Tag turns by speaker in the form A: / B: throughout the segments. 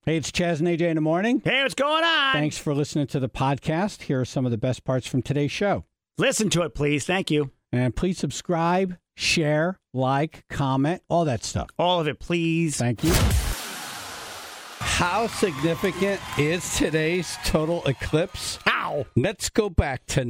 A: Hey, it's Chaz and AJ in the morning.
B: Hey, what's going on?
A: Thanks for listening to the podcast. Here are some of the best parts from today's show.
B: Listen to it, please. Thank you.
A: And please subscribe, share, like, comment, all that stuff.
B: All of it, please.
A: Thank you. How significant is today's total eclipse?
B: How?
A: Let's go back to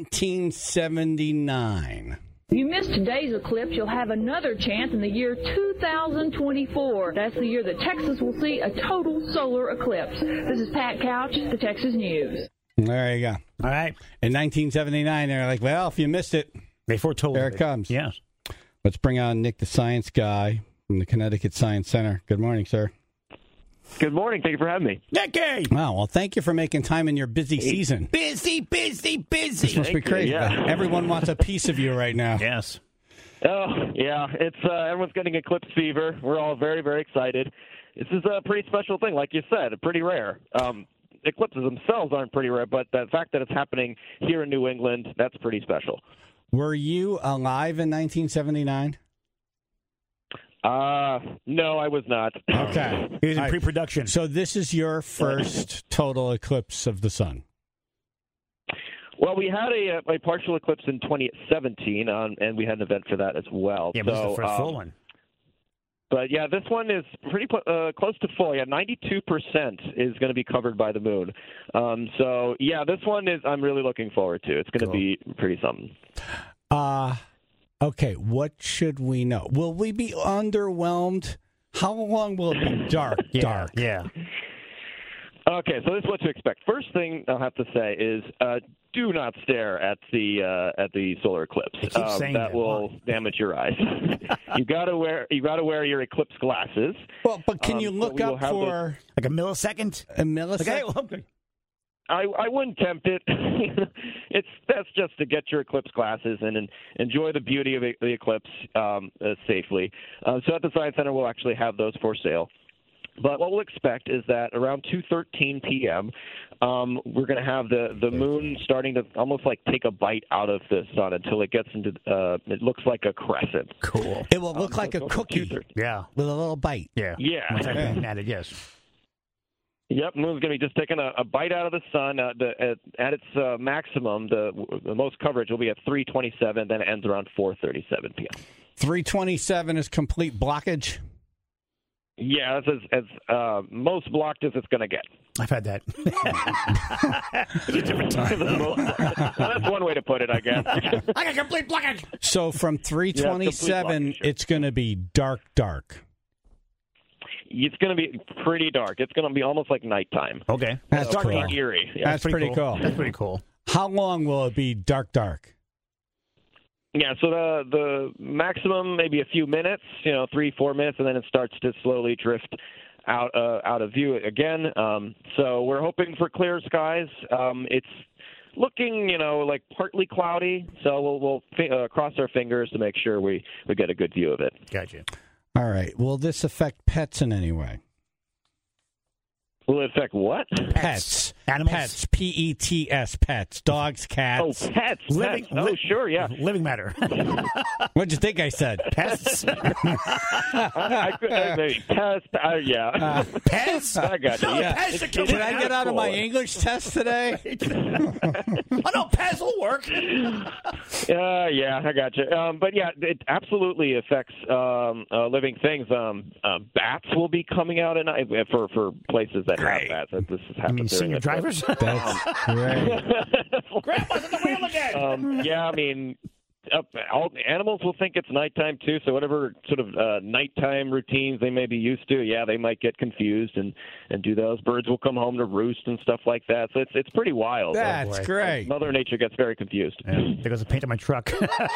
A: 1979.
C: If you miss today's eclipse, you'll have another chance in the year 2024. That's the year that Texas will see a total solar eclipse. This is Pat Couch, the Texas News.
A: There you go.
B: All right.
A: In 1979, they're like, well, if you missed it,
B: They foretold
A: there it comes.
B: Yes.
A: Let's bring on Nick, the science guy from the Connecticut Science Center. Good morning, sir.
D: Good morning. Thank you for having me.
B: Nicky!
A: Wow, well, thank you for making time in your busy season.
B: Busy.
A: This must be
D: Thank you,
A: crazy.
D: yeah.
A: Everyone wants a piece of you right now.
B: Yes.
D: Oh, yeah. It's everyone's getting eclipse fever. We're all very, very excited. This is a pretty special thing, like you said, pretty rare. Eclipses themselves aren't pretty rare, but the fact that it's happening here in New England, that's pretty special.
A: Were you alive in 1979?
D: No, I was not.
A: Okay.
B: He was in
A: All right.
B: pre-production.
A: So this is your first total eclipse of the sun.
D: Well, we had a partial eclipse in 2017, and we had an event for that as well.
B: Yeah, but this is the first full
D: um,
B: one.
D: But yeah, this one is pretty close to full. Yeah, 92% is going to be covered by the moon. So yeah, this one is I'm really looking forward to. It's going to be pretty something.
A: Okay, what should we know? Will we be underwhelmed? How long will it be dark? Dark.
B: Yeah.
D: Okay, so this is what to expect. First thing I'll have to say is do not stare at the solar eclipse.
B: They keep saying
D: that will damage your eyes. you gotta wear your eclipse glasses.
A: Well, but can you look
D: we will
A: up
D: have
A: for
B: Like a millisecond?
A: a millisecond?
B: Okay.
D: I wouldn't tempt it. That's just to get your eclipse glasses and enjoy the beauty of the eclipse safely. So at the Science Center, we'll actually have those for sale. But what we'll expect is that around 2:13 p.m., we're going to have the moon starting to almost like take a bite out of the sun until it gets into it looks like a crescent.
B: Cool.
A: It will look like a cookie
B: Yeah.
A: with a little bite.
B: Yeah.
D: Yeah.
B: Once I've been at it, yes.
D: Yep, moon's going to be just taking a bite out of the sun. At its maximum, the most coverage will be at 3:27, then it ends around 4:37 p.m.
A: 327 is complete blockage.
D: Yeah, that's as most blocked as it's going to get.
B: I've had that. It's a different time.
D: That's one way to put it, I guess.
B: I got complete blockage.
A: So from 327,
D: blockage, sure.
A: it's going to be dark.
D: It's going to be pretty dark. It's going to be almost like nighttime.
B: Okay.
A: That's
D: Dark
A: cool.
D: and eerie. Yeah.
A: That's pretty cool.
B: That's pretty cool.
A: How long will it be dark?
D: Yeah, so the maximum maybe a few minutes, 3-4 minutes, and then it starts to slowly drift out of view again. So we're hoping for clear skies. It's looking, like partly cloudy. So we'll cross our fingers to make sure we get a good view of it.
B: Gotcha.
A: All right. Will this affect pets in any way?
D: Will it affect what?
A: Pets.
B: Animals?
A: Pets. P-E-T-S. Pets. Dogs,
D: Oh,
A: cats.
D: pets.
B: Living-
D: Pets. Oh, sure, yeah.
B: Living matter.
A: What'd you think I said?
B: Pests?
D: I could maybe pest. Yeah.
B: Pests?
D: I got you. Yeah.
B: Pests are
A: Did I get out of my English test today?
B: Oh, no, pests will work.
D: Yeah, I got you. But yeah, it absolutely affects living things. Bats will be coming out at night for places that
B: Great.
D: have bats. This has
B: I
D: happened
B: mean,
D: during
B: senior
D: it.
B: drivers?
A: That's great.
B: Grandpa's at the wheel again.
D: Yeah, I mean, all animals will think it's nighttime too. So whatever sort of nighttime routines they may be used to, yeah, they might get confused and do those. Birds will come home to roost and stuff like that. So it's pretty wild.
A: That's
B: boy.
A: great.
D: Mother Nature gets very confused.
B: Yeah, there goes the paint on my truck.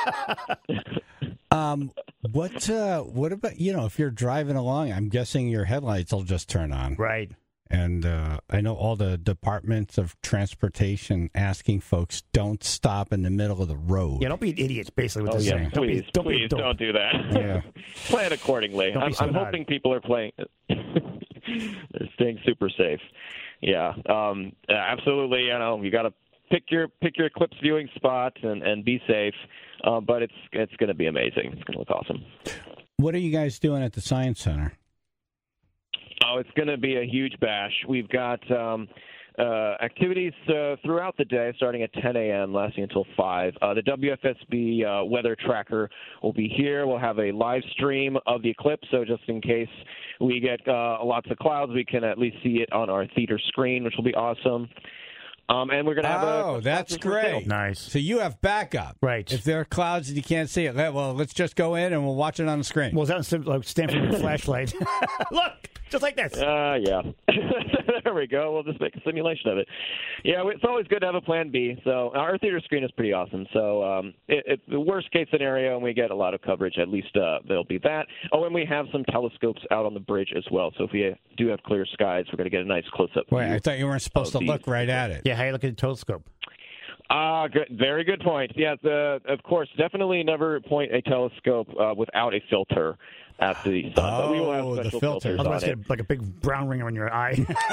A: What about, if you're driving along, I'm guessing your headlights will just turn on.
B: Right.
A: And I know all the departments of transportation asking folks don't stop in the middle of the road.
B: Yeah, don't be idiots, basically, what
D: Oh,
B: they're
D: yeah,
B: saying.
D: please don't do that.
A: Yeah.
D: Plan accordingly.
B: Don't be so
D: I'm
B: naughty.
D: hoping people are playing. They're staying super safe. Yeah, absolutely. You got to pick your eclipse viewing spot and be safe. But it's going to be amazing. It's going to look awesome.
A: What are you guys doing at the Science Center?
D: Oh, it's going to be a huge bash. We've got activities throughout the day, starting at 10 a.m., lasting until 5. The WFSB weather tracker will be here. We'll have a live stream of the eclipse, so just in case we get lots of clouds, we can at least see it on our theater screen, which will be awesome. And we're going to have
A: Oh, that's great.
B: Nice.
A: So you have backup.
B: Right.
A: If there are clouds and you can't see it, well, let's just go in and we'll watch it on the screen.
B: Well, is that like Stanford with a flashlight? Look, just like this.
D: Yeah. There we go. We'll just make a simulation of it. Yeah, it's always good to have a plan B. So our theater screen is pretty awesome. So the worst case scenario, and we get a lot of coverage, at least there'll be that. Oh, and we have some telescopes out on the bridge as well. So if we do have clear skies, we're going to get a nice close-up
A: Wait,
D: view.
A: I thought you weren't supposed to look right at it.
B: Yeah, how you look at the telescope?
D: Good, very good point. Yeah, of course, definitely never point a telescope without a filter at the sun. But we will have special
A: the filter.
D: filters
B: Otherwise,
D: on
B: get
D: it.
B: like a big brown ring on your eye.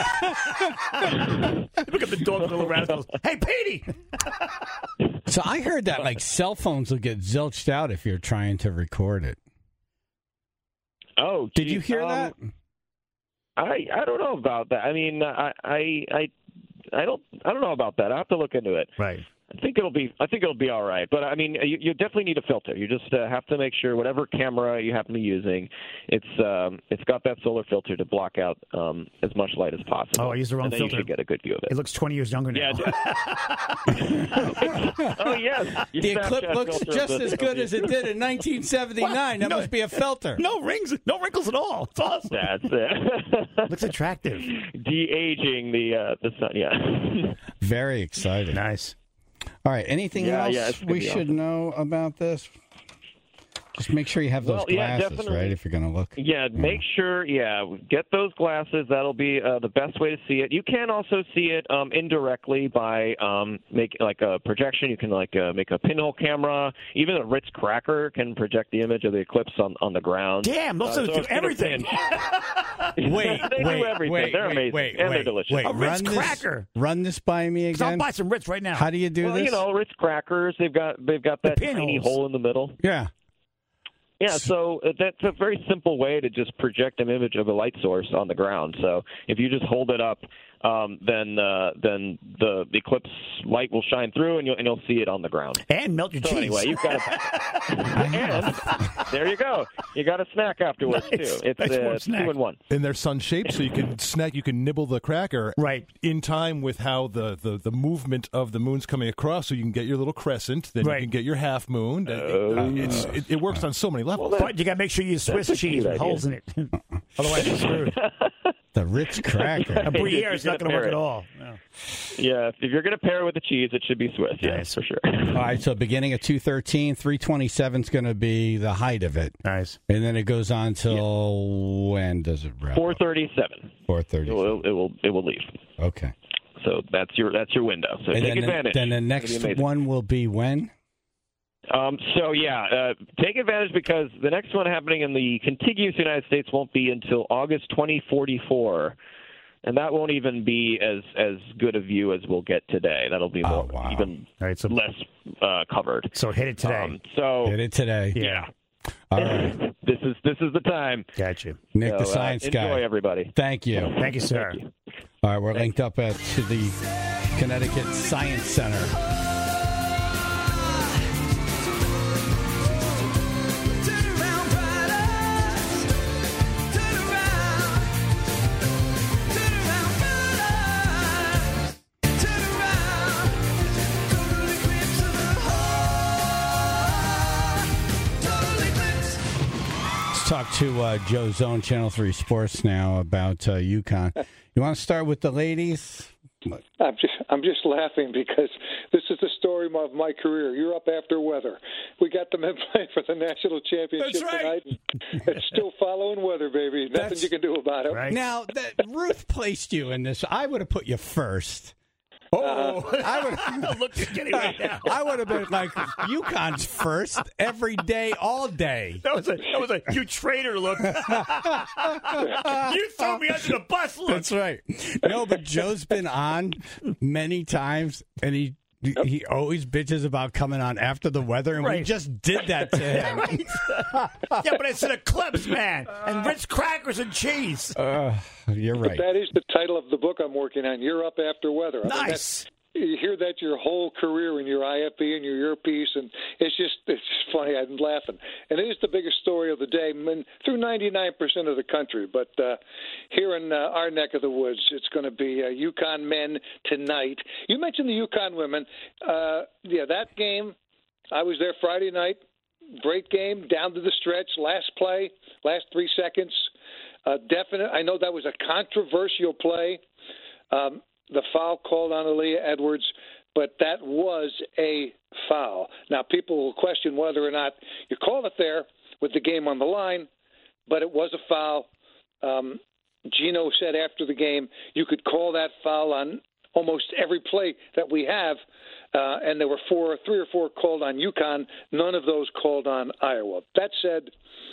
B: Look at the dog, little rascals. Hey, Petey!
A: So I heard that like cell phones will get zilched out if you're trying to record it.
D: Oh,
A: Did
D: geez,
A: you hear that?
D: I don't know about that. I mean, I don't know about that. I have to look into it.
B: Right.
D: I think it'll be all right. But I mean, you definitely need a filter. You just have to make sure whatever camera you happen to be using, it's got that solar filter to block out as much light as possible.
B: Oh, I used the wrong
D: and then
B: filter.
D: You should get a good view of it.
B: It looks 20 years younger now.
D: Oh yes,
A: The eclipse looks just as good as it did in 1979. That must be a filter.
B: No rings, no wrinkles at all. It's awesome.
D: That's it.
B: Looks attractive.
D: De-aging the sun. Yeah.
A: Very exciting.
B: Nice.
A: All right. Anything else
D: it's gonna
A: we
D: be
A: should
D: awesome.
A: know about this? Just make sure you have those
D: Well, yeah,
A: glasses,
D: definitely.
A: right? If you're going to look.
D: Yeah, make sure, get those glasses. That'll be the best way to see it. You can also see it indirectly by make like a projection. You can make a pinhole camera. Even a Ritz cracker can project the image of the eclipse on the ground.
B: Damn, those
D: so
B: do
D: it's gonna
B: everything.
A: Wait,
D: they do everything. They're amazing, and they're delicious.
B: A Ritz cracker.
A: Run this by me
B: I'll
A: again.
B: buy some Ritz right now.
A: How do you do
D: Well,
A: this?
D: Ritz crackers. They've got that tiny
B: pinholes.
D: hole in the middle.
A: Yeah.
D: Yeah, so that's a very simple way to just project an image of a light source on the ground. So if you just hold it up, then the eclipse light will shine through, and you'll see it on the ground.
B: And melt your
D: So
B: cheese.
D: anyway, you've got and there you go. You got a snack afterwards
B: Nice.
D: too. It's
B: Nice warm snack.
D: 2-in-1.
E: And they're sun shaped, so you can snack. You can nibble the cracker
B: Right.
E: in time with how the movement of the moon's coming across. So you can get your little crescent, then
B: Right.
E: you can get your half moon. It works on so many levels.
B: But you got to make sure you use Swiss
D: That's a
B: cheese
D: cute
B: with
D: idea.
B: holes in it. Otherwise, you're screwed.
A: The Ritz cracker.
B: A Gruyere is
D: You're
B: not
D: gonna
B: going to work
D: pair
B: at
D: it.
B: all. No.
D: Yeah, if you're going to pair it with the cheese, it should be Swiss. Yes,
B: Nice.
D: for sure.
A: All right, so beginning at 2:13, 3:27 is going to be the height of it,
B: Nice.
A: and then it goes on till when does it wrap?
D: 4:37.
A: 4:30.
D: It will leave.
A: Okay.
D: So that's your window. So
A: And
D: take
A: then
D: advantage.
A: then the
D: It's
A: next
D: gonna be amazing.
A: one will be when?
D: Take advantage because the next one happening in the contiguous United States won't be until August 2044, and that won't even be as good a view as we'll get today. That'll be more,
A: wow.
D: even
B: All right, so
D: less covered.
B: So hit it today.
D: So
A: Hit it today.
D: yeah,
A: All right.
D: this is the time.
B: Got you.
A: Nick, the
D: So,
A: science
D: enjoy,
A: guy.
D: everybody.
A: Thank you.
B: Thank you, sir.
D: Thank you.
A: All right, we're linked up to the Connecticut Science Center. Let's talk to Joe Zone, Channel 3 Sports now about UConn. You want to start with the ladies?
F: I'm just laughing because this is the story of my career. You're up after weather. We got the men playing for the national championship
A: That's right.
F: tonight. It's still following weather, baby. Nothing you can do about it.
B: Right.
A: Now, Ruth placed you in this. I would have put you first.
B: Oh,
A: I would.
B: look at Kenny right now.
A: I would have been like UConn's first every day, all day.
B: That was a you traitor look. You threw me under the bus look.
A: That's right. No, but Joe's been on many times, and he he always bitches about coming on after the weather, and we just did that to him.
B: Yeah, but it's an eclipse, man, and Ritz crackers and cheese.
A: You're right.
F: But that is the title of the book I'm working on. You're up after weather.
B: Nice.
F: You hear that your whole career in your IFB and your earpiece, and it's just funny. I'm laughing, and it is the biggest story of the day through 99% of the country. But here in our neck of the woods, it's going to be UConn men tonight. You mentioned the UConn women. That game, I was there Friday night. Great game, down to the stretch, last play, last 3 seconds. Definite. I know that was a controversial play. The foul called on Aaliyah Edwards, but that was a foul. Now, people will question whether or not you call it there with the game on the line, but it was a foul. Gino said after the game, you could call that foul on almost every play that we have, and there were 3 or 4 called on UConn, none of those called on Iowa. That said,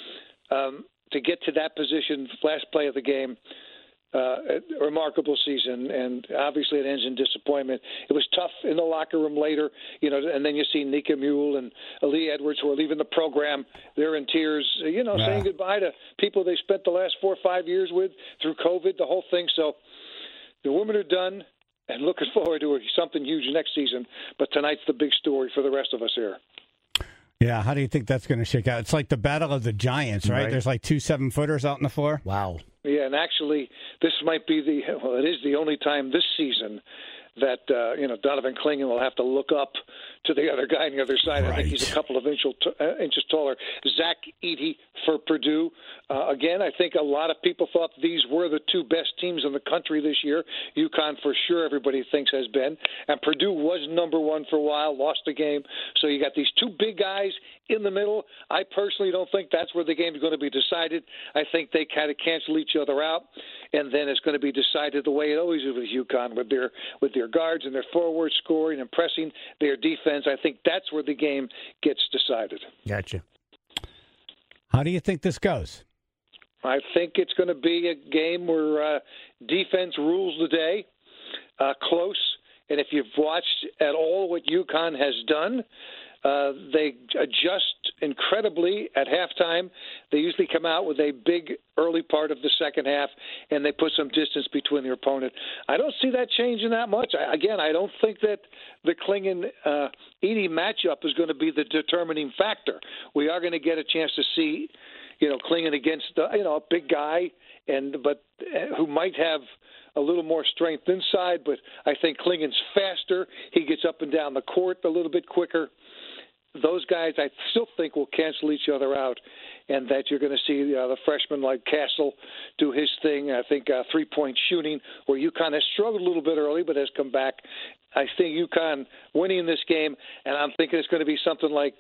F: to get to that position, last play of the game, a remarkable season, and obviously it ends in disappointment. It was tough in the locker room later, and then you see Nika Mule and Aaliyah Edwards who are leaving the program. They're in tears, saying goodbye to people they spent the last 4 or 5 years with through COVID, the whole thing. So the women are done and looking forward to something huge next season. But tonight's the big story for the rest of us here.
A: Yeah, how do you think that's going to shake out? It's like the Battle of the Giants, right? There's like 2 7-footers out on the floor.
B: Wow.
F: Yeah, and actually, this might be it is the only time this season that, Donovan Clingan will have to look up to the other guy on the other side. Right. I think he's a couple of inches taller. Zach Edey for Purdue. Again, I think a lot of people thought these were the 2 best teams in the country this year. UConn, for sure, everybody thinks has been. And Purdue was number 1 for a while, lost the game. So you got these 2 big guys in the middle. I personally don't think that's where the game is going to be decided. I think they kind of cancel each other out, and then it's going to be decided the way it always is with UConn, with their guards and their forward scoring and pressing, their defense. I think that's where the game gets decided.
B: Gotcha.
A: How do you think this goes?
F: I think it's going to be a game where defense rules the day, close. And if you've watched at all what UConn has done, they adjust incredibly at halftime. They usually come out with a big early part of the second half, and they put some distance between their opponent. I don't see that changing that much. I don't think that the Clingan-Edey matchup is going to be the determining factor. We are going to get a chance to see, Clingan against a big guy, but who might have a little more strength inside. But I think Clingan's faster. He gets up and down the court a little bit quicker. Those guys, I still think, will cancel each other out, and that you're going to see the freshman like Castle do his thing. I think 3-point shooting, where UConn has struggled a little bit early but has come back. I think UConn winning this game, and I'm thinking it's going to be something like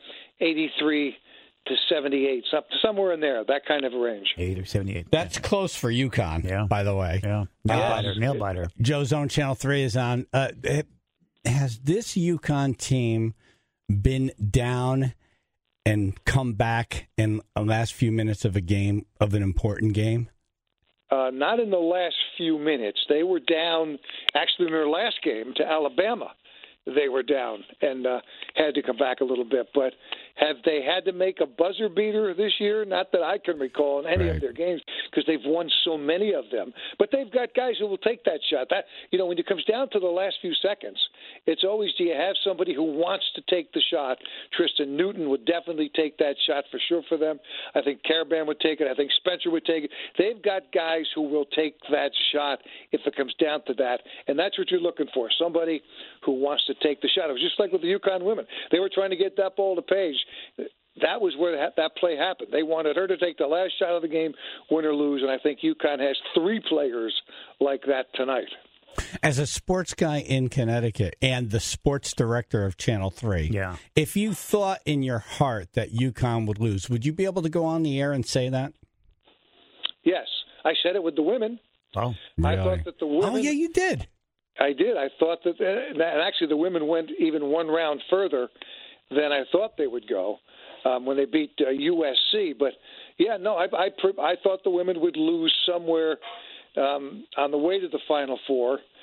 F: 83 to 78, somewhere in there, that kind of a range.
B: 80 or 78.
A: That's close for UConn, by the way.
B: Yeah. Nail biter.
A: Joe Zone Channel 3 is on. Has this UConn team been down and come back in the last few minutes of a game, of an important game?
F: Not in the last few minutes. They were down, actually, in their last game to Alabama. They were down and had to come back a little bit. But have they had to make a buzzer beater this year? Not that I can recall in any of their games, because they've won so many of them. But they've got guys who will take that shot. That, when it comes down to the last few seconds, it's always, do you have somebody who wants to take the shot? Tristan Newton would definitely take that shot for sure for them. I think Karaban would take it. I think Spencer would take it. They've got guys who will take that shot if it comes down to that. And that's what you're looking for, somebody who wants to take the shot. It was just like with the UConn women. They were trying to get that ball to Paige. That was where that play happened. They wanted her to take the last shot of the game, win or lose, and I think UConn has 3 players like that tonight.
A: As a sports guy in Connecticut and the sports director of Channel 3, if you thought in your heart that UConn would lose, would you be able to go on the air and say that?
F: Yes. I said it with the women.
A: Oh, really?
F: I thought that the women...
A: Oh, yeah, you did.
F: I did. I thought that, and actually the women went even one round further than I thought they would go when they beat USC. But, yeah, no, I thought the women would lose somewhere on the way to the Final Four,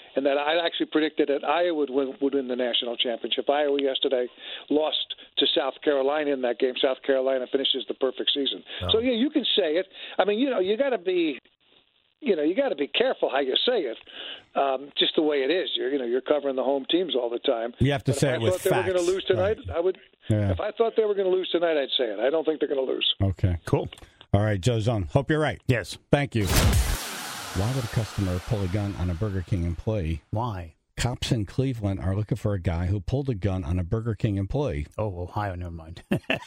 F: and that I actually predicted that Iowa would win the national championship. Iowa yesterday lost to South Carolina in that game. South Carolina finishes the perfect season. So, yeah, you can say it. I mean, you got to be careful how you say it. Just the way it is. You're covering the home teams all the time.
A: You have to say it with facts.
F: If I thought they were going to lose tonight,
A: right.
F: I would. Yeah. If I thought they were going to lose tonight, I'd say it. I don't think they're going to lose.
A: Okay.
B: Cool.
A: All right, Joe Zone. Hope you're right.
B: Yes.
A: Thank you. Why would a customer pull a gun on a Burger King employee?
B: Why?
A: Cops in Cleveland are looking for a guy who pulled a gun on a Burger King employee.
B: Oh, Ohio, never mind.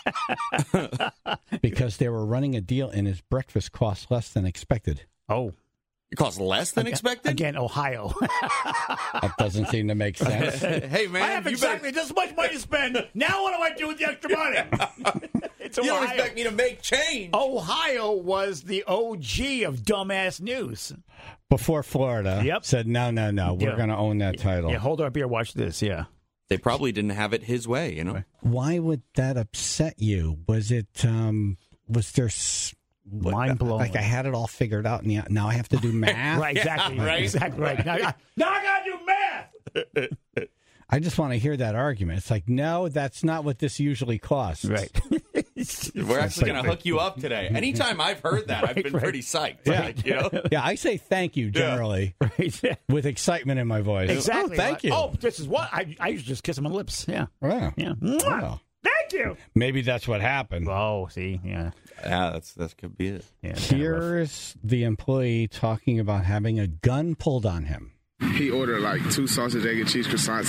A: Because they were running a deal and his breakfast cost less than expected.
B: Oh.
G: It costs less than expected?
B: Again, Ohio.
A: That doesn't seem to make sense.
G: Hey, man.
B: I have exactly this much money to spend. Now what do I do with the extra money? It's
G: You
B: Ohio.
G: don't expect me to make change.
B: Ohio was the OG of dumbass news.
A: Before Florida said, no, we're going to own that title.
B: Yeah, hold our beer, watch this, yeah.
G: They probably didn't have it his way, you know?
A: Why would that upset you? Was it, was there...
B: Mind blowing.
A: Like I had it all figured out, and now I have to do math.
B: Right, exactly.
G: Yeah, right.
B: Exactly right. Now I got to do math.
A: I just want to hear that argument. It's like, no, that's not what this usually costs.
B: Right.
G: We're actually going to hook you up today. Anytime I've heard that, I've been pretty psyched.
A: Yeah.
G: Like, you know?
A: Yeah, I say thank you generally with excitement in my voice.
B: Exactly.
A: Oh, thank you.
B: Oh, this is what I used to just kiss him on the lips. Yeah.
A: Wow.
B: Yeah.
A: Wow.
B: Thank you.
A: Maybe that's what happened.
B: Oh, see, yeah.
G: Yeah, that could be it.
B: Yeah,
A: Here's the employee talking about having a gun pulled on him.
H: He ordered like 2 sausage, egg, and cheese croissants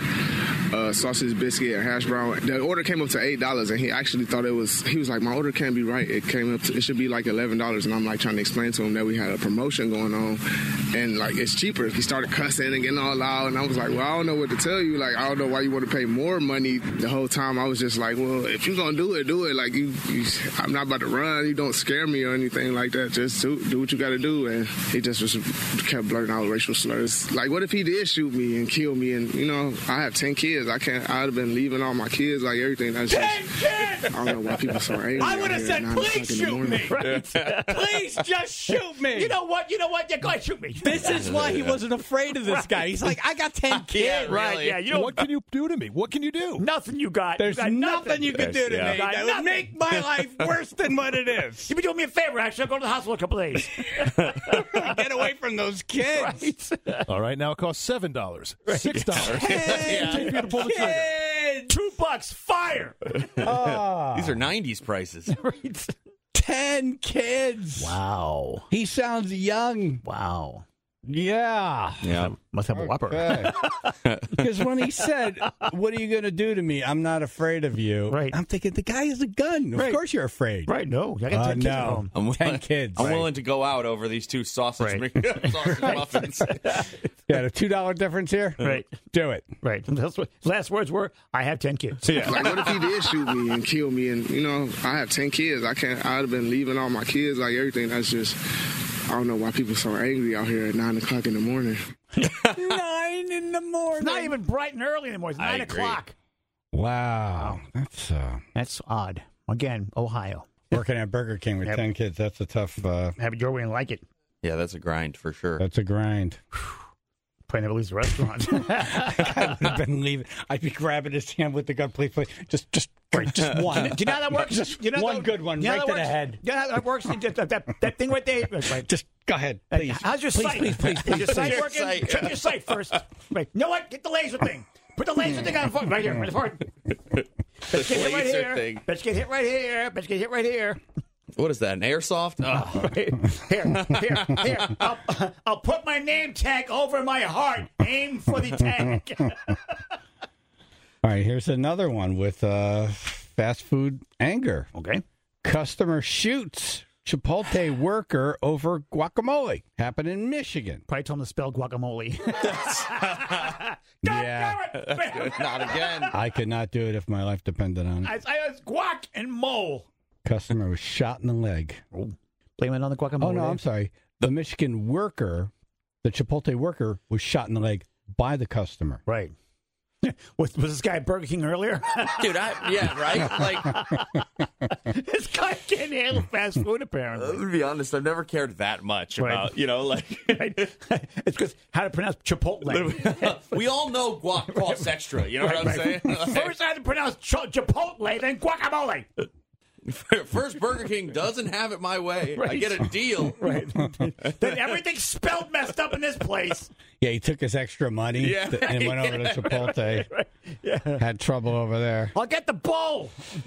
H: and sausage biscuit and hash brown. The order came up to $8, and he actually thought he was like, my order can't be right. It should be like $11. And I'm like trying to explain to him that we had a promotion going on, and like it's cheaper. He started cussing and getting all loud, and I was like, well, I don't know what to tell you. Like, I don't know why you want to pay more money. The whole time I was just like, well, if you're gonna do it, do it. Like I'm not about to run. You don't scare me or anything like that. Just do what you got to do. And he just kept blurting out racial slurs. Like, what if he did shoot me and kill me? And, I have 10 kids. I'd have been leaving all my kids, like everything. That's just,
B: 10 kids!
H: I don't know why people are so angry.
B: I would have said, please shoot me.
A: Right. Please just shoot me.
B: You know what? Yeah, go ahead, shoot me.
A: This is why he wasn't afraid of this guy. He's like, I got 10 kids.
G: Yeah,
B: Right,
G: really.
B: yeah. You know
E: What can you do to me? What can you do?
B: Nothing you got.
A: There's
B: you got
A: nothing you can do to me
B: Got
A: that would
B: nothing.
A: make my life worse than what it is.
B: You've been doing me a favor, actually. I'll go to the hospital in a couple of days.
A: Get away from those kids.
B: Right.
E: All right, now it costs $7, $6. Take for you to pull the trigger.
B: $2, fire.
G: These are 90s prices.
A: 10 kids.
B: Wow.
A: He sounds young.
B: Wow.
A: Yeah.
G: Yeah.
B: Must have a whopper.
A: Because when he said, what are you going to do to me? I'm not afraid of you.
B: Right.
A: I'm thinking, the guy has a gun. Of
B: Right.
A: course you're afraid.
B: Right, no. I got 10 kids at home.
G: I'm
A: 10 kids.
G: I'm willing to go out over these 2 sausage muffins.
A: Yeah, the $2 difference here?
B: Right.
A: Do it.
B: Right. His last words were, I have 10 kids.
H: Like, what if he did shoot me and kill me? And, I have 10 kids. I'd have been leaving all my kids, like everything. That's just, I don't know why people are so angry out here at 9 o'clock in the morning.
A: 9 in the morning.
B: It's not even bright and early anymore. It's 9 o'clock.
A: Wow.
B: That's odd. Again, Ohio.
A: Working at Burger King with 10 kids, that's a tough,
B: Have it your way and like it.
G: Yeah, that's a grind for sure.
A: that's a grind.
B: Probably never leaves the restaurant.
A: I would have been leaving. I'd be grabbing his hand with the gun. Please. Just one.
B: Do you know how that works?
A: Just
B: you know
A: one good one,
B: you know
A: right
B: how
A: to
B: that
A: the
B: works?
A: head.
B: You know how that works? That thing right there. Right.
A: Just go ahead, please.
B: How's your sight?
A: Please.
B: Is your sight working? Check your sight first. Right. You know what? Get the laser thing. Put the laser thing on the phone. Right here. Right forward. Let's get hit right
G: laser
B: here.
G: thing.
B: Let's get hit right here. Let's get hit right here.
G: What is that, an airsoft?
B: Here. I'll put my name tag over my heart. Aim for the tag.
A: All right, here's another one with fast food anger.
B: Okay.
A: Customer shoots Chipotle worker over guacamole. Happened in Michigan.
B: Probably told him to spell guacamole.
A: Yeah.
G: Not again.
A: I could not do it if my life depended on it.
B: I was guac and mole.
A: Customer was shot in the leg.
B: Blame it on the guacamole.
A: Oh, no, I'm sorry. The Michigan worker, the Chipotle worker, was shot in the leg by the customer.
B: Right. Was this guy at Burger King earlier?
G: Dude, right? Like,
B: This guy can't handle fast food, apparently.
G: to be honest, I've never cared that much about,
B: It's because how to pronounce Chipotle.
G: we all know guac costs extra. You know what I'm saying?
B: First I had to pronounce Chipotle, then guacamole.
G: First, Burger King doesn't have it my way.
B: Right.
G: I get a deal.
B: Right. Then everything's spelled messed up in this place.
A: Yeah, he took his extra money and went over to Chipotle.
B: Right. Yeah.
A: Had trouble over there.
B: I'll get the bowl.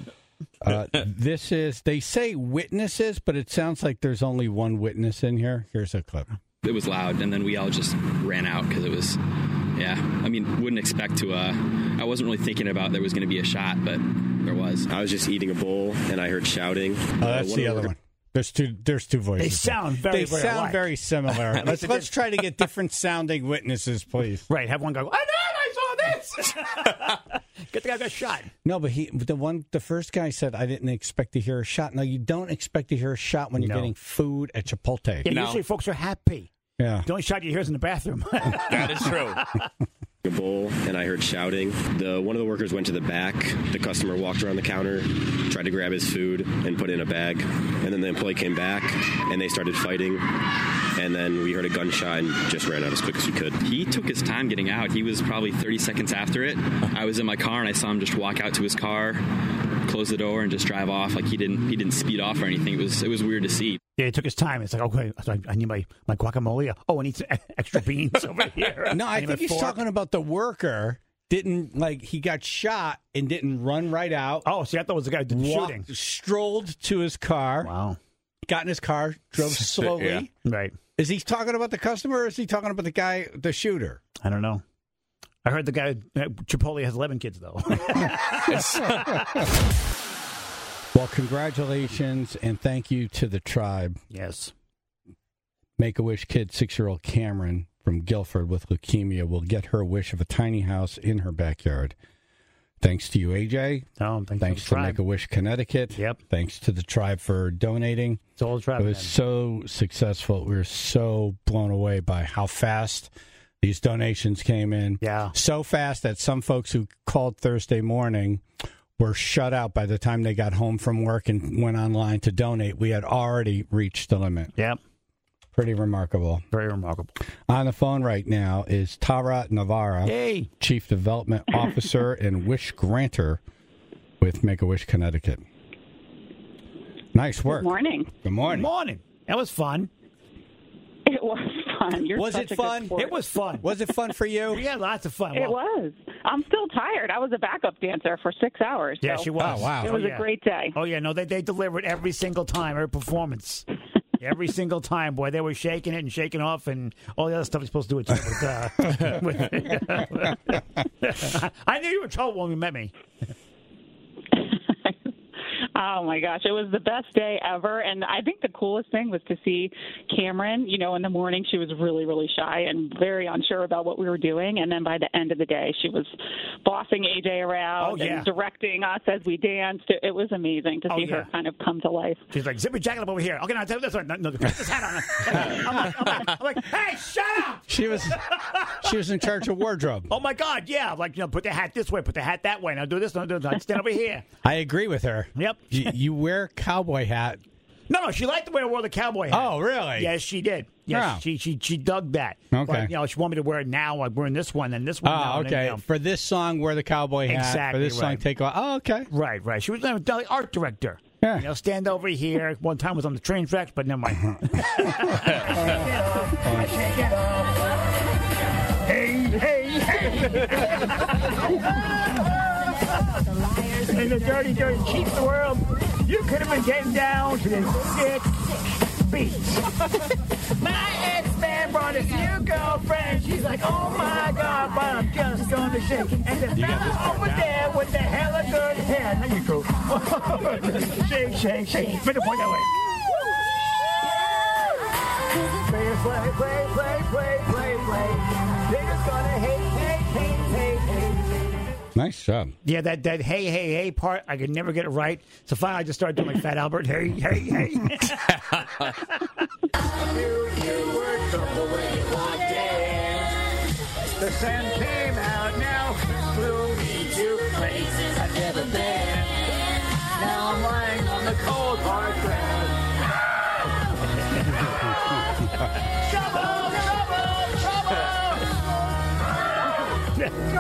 A: This is, they say witnesses, but it sounds like there's only one witness in here. Here's a clip.
I: It was loud, and then we all just ran out because it was, I mean, wouldn't expect to, I wasn't really thinking about there was going to be a shot, but there was.
J: I was just eating a bowl, and I heard shouting.
A: Oh, that's the other one. There's two voices.
B: They sound very
A: sound very similar. Let's try to get different sounding witnesses, please.
B: Right, have one go, I saw this. Get the guy got shot.
A: No, but the first guy said, I didn't expect to hear a shot. No, you don't expect to hear a shot when you're getting food at Chipotle.
B: Yeah, usually folks are happy.
A: Yeah.
B: The only shot you hear is in the bathroom.
G: That is true.
J: A bowl, and I heard shouting. One of the workers went to the back. The customer walked around the counter, tried to grab his food and put it in a bag. And then the employee came back, and they started fighting. And then we heard a gunshot and just ran out as quick as we could.
I: He took his time getting out. He was probably 30 seconds after it. I was in my car, and I saw him just walk out to his car, close the door, and just drive off. Like he didn't speed off or anything. It was weird to see.
B: Yeah, he took his time. It's like, okay, I need my guacamole. Oh, I need some extra beans over here.
A: No, I think he's talking about the worker. He got shot and didn't run right out.
B: Oh, see, I thought it was the guy who did the shooting.
A: Strolled to his car.
B: Wow.
A: Got in his car, drove slowly.
G: Yeah.
B: Right.
A: Is he talking about the customer or is he talking about the guy, the shooter?
B: I don't know. I heard the guy, Chipotle has 11 kids, though.
A: Well, congratulations and thank you to the tribe.
B: Yes.
A: Make-A-Wish kid, 6-year-old Cameron from Guilford with leukemia will get her wish of a tiny house in her backyard. Thanks to you, AJ.
B: Oh,
A: thanks to Make-A-Wish Connecticut.
B: Yep.
A: Thanks to the tribe for donating.
B: It's all the tribe.
A: It was so successful. We were so blown away by how fast these donations came in.
B: Yeah.
A: So fast that some folks who called Thursday morning were shut out by the time they got home from work and went online to donate. We had already reached the limit.
B: Yep.
A: Pretty remarkable.
B: Very remarkable.
A: On the phone right now is Tara Navarra,
B: Hey.
A: Chief Development Officer and Wish Granter with Make-A-Wish Connecticut. Nice work.
K: Good morning.
A: Good morning.
B: Good morning. That was fun.
K: It was fun. You're
A: Was
K: such
A: it
K: a good
A: fun?
K: sport.
B: It was fun.
A: Was it fun for you?
B: We had lots of fun.
K: It was. I'm still tired. I was a backup dancer for 6 hours.
B: Yeah,
K: so
B: she was.
A: Oh, wow.
K: It was a great day.
B: Oh, yeah. No, they delivered every single time, every performance. Every single time, boy. They were shaking it and shaking off and all the other stuff you're supposed to do I knew you were in trouble when you met me.
K: Oh, my gosh. It was the best day ever. And I think the coolest thing was to see Cameron. You know, in the morning, she was really, really shy and very unsure about what we were doing. And then by the end of the day, she was bossing AJ around and directing us as we danced. It was amazing to see her kind of come to life.
B: She's like, zip your jacket up over here. Okay, now tell me this one. No, put this hat on. I'm like, hey, shut up!
A: She was in charge of wardrobe.
B: Oh, my God, yeah. I'm like, put the hat this way, put the hat that way. Now do this, now do this. Stand over here.
A: I agree with her.
B: Yep.
A: You wear cowboy hat.
B: No, she liked the way I wore the cowboy hat.
A: Oh, really?
B: Yes, she did. Yes,
A: Oh.
B: she dug that.
A: Okay.
B: But, she wanted me to wear it now. I'm wearing this one and this one. now,
A: Oh,
B: and
A: okay.
B: then,
A: For this song, wear the cowboy hat.
B: Exactly,
A: For this song,
B: right.
A: take off. Oh, okay.
B: Right. She was the art director.
A: Yeah.
B: Stand over here. One time was on the train tracks, but never mind. Hey. In the dirty, cheap world, you could have been getting down to the sick beach. My ex-man brought his new girlfriend. She's like, oh my God, but I'm just going to shake. And the fella over there with the hella good hair. There you go. Shake. Spin the point that way. Play. They're just gonna hate.
A: Nice job.
B: Yeah, that hey part, I could never get it right. So finally I just started doing like Fat Albert. Hey. You were the way you want it. The sun came out now. Flew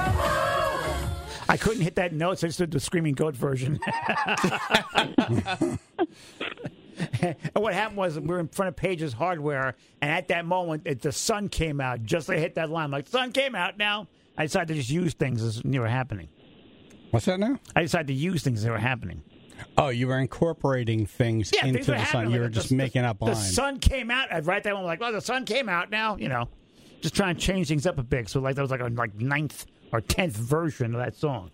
L: I couldn't hit that note, so I just did the Screaming Goat version. And what happened was we were in front of Page's Hardware, and at that moment, the sun came out. Just as I hit that line, I'm like, sun came out now. I decided to just use things as they were happening.
A: What's that now?
L: I decided to use things as they were happening.
A: Oh, you were incorporating things into the sun. You were just making up lines.
L: The sun came out. I'd write that one like, oh, the sun came out now. Just trying to change things up a bit. So that was like a 9th or 10th version of that song.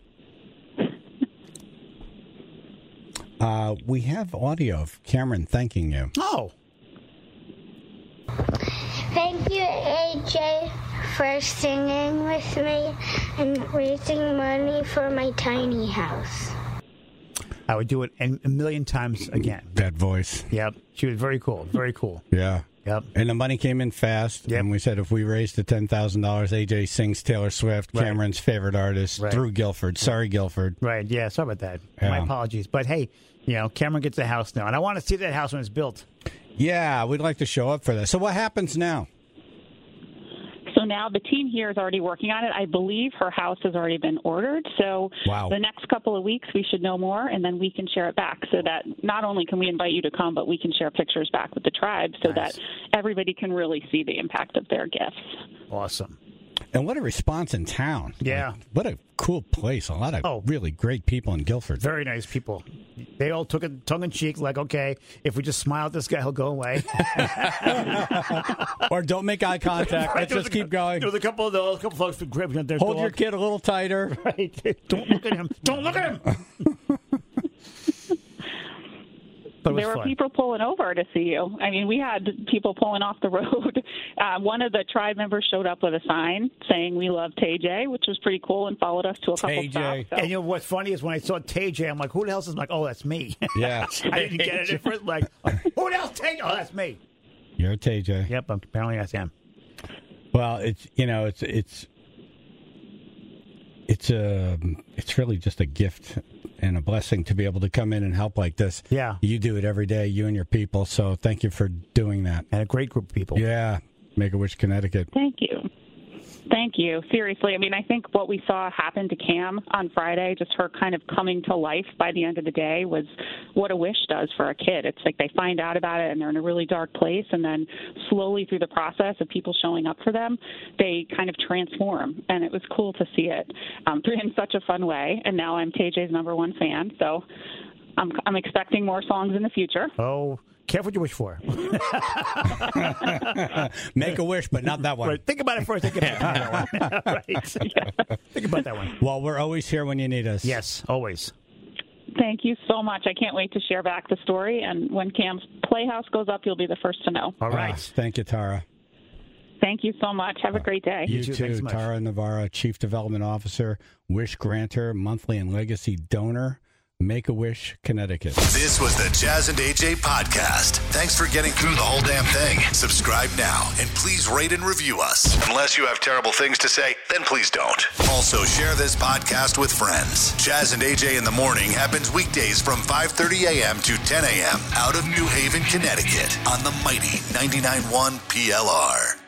A: We have audio of Cameron thanking you.
L: Oh.
M: Thank you, AJ, for singing with me and raising money for my tiny house.
L: I would do it a million times again.
A: That voice.
L: Yep. She was very cool. Very cool.
A: Yeah.
L: Yep.
A: And the money came in fast. Yep. And we said if we raised the $10,000, AJ sings Taylor Swift, right. Cameron's favorite artist, right. Through Guilford. Sorry, Guilford.
L: Right. Yeah. Sorry about that.
A: Yeah.
L: My apologies. But hey, Cameron gets a house now, and I want to see that house when it's built.
A: Yeah, we'd like to show up for that. So what happens now?
K: So now the team here is already working on it. I believe her house has already been ordered. So The next couple of weeks we should know more, and then we can share it back so that not only can we invite you to come, but we can share pictures back with the tribe so that everybody can really see the impact of their gifts.
L: Awesome.
A: And what a response in town.
L: Yeah.
A: Like, what a cool place. A lot of really great people in Guilford.
L: Very nice people. They all took it tongue-in-cheek, like, okay, if we just smile at this guy, he'll go away.
A: Or don't make eye contact. Let's just keep going.
L: There was a couple of folks who grabbed their
A: Hold
L: dog.
A: your kid a little tighter.
L: Right. Don't look at him. Don't look at him. But
K: there were people pulling over to see you. I mean, we had people pulling off the road. One of the tribe members showed up with a sign saying, "We love TJ," which was pretty cool, and followed us to a couple stops. So.
L: And what's funny is when I saw TJ, I'm like, who the hell is this? I'm like, oh, that's me.
A: Yeah.
L: I didn't get it at first. Like, who the hell's TJ? Oh, that's me.
A: You're TJ.
L: Yep, apparently I am.
A: Well, it's really just a gift and a blessing to be able to come in and help like this.
L: Yeah.
A: You do it every day, you and your people, so thank you for doing that.
L: And a great group of people.
A: Yeah. Make-A-Wish Connecticut.
K: Thank you. Thank you. Seriously. I mean, I think what we saw happen to Cam on Friday, just her kind of coming to life by the end of the day, was what a wish does for a kid. It's like they find out about it and they're in a really dark place, and then slowly through the process of people showing up for them, they kind of transform. And it was cool to see it in such a fun way. And now I'm TJ's #1 fan, so I'm expecting more songs in the future.
L: Oh, careful what you wish for.
A: Make a wish, but not that one.
L: Right. Think about it first. Think about that one. Right. Yeah. Think about that one.
A: Well, we're always here when you need us.
L: Yes, always.
K: Thank you so much. I can't wait to share back the story. And when Cam's Playhouse goes up, you'll be the first to know.
L: All right.
A: Thank you, Tara.
K: Thank you so much. Have a great day.
A: You too. Tara Navarro, Chief Development Officer, Wish Granter, Monthly and Legacy Donor, Make-A-Wish, Connecticut.
N: This was the Jazz and AJ podcast. Thanks for getting through the whole damn thing. Subscribe now and please rate and review us. Unless you have terrible things to say, then please don't. Also, share this podcast with friends. Jazz and AJ in the Morning happens weekdays from 5:30 a.m. to 10 a.m. out of New Haven, Connecticut on the mighty 99.1 PLR.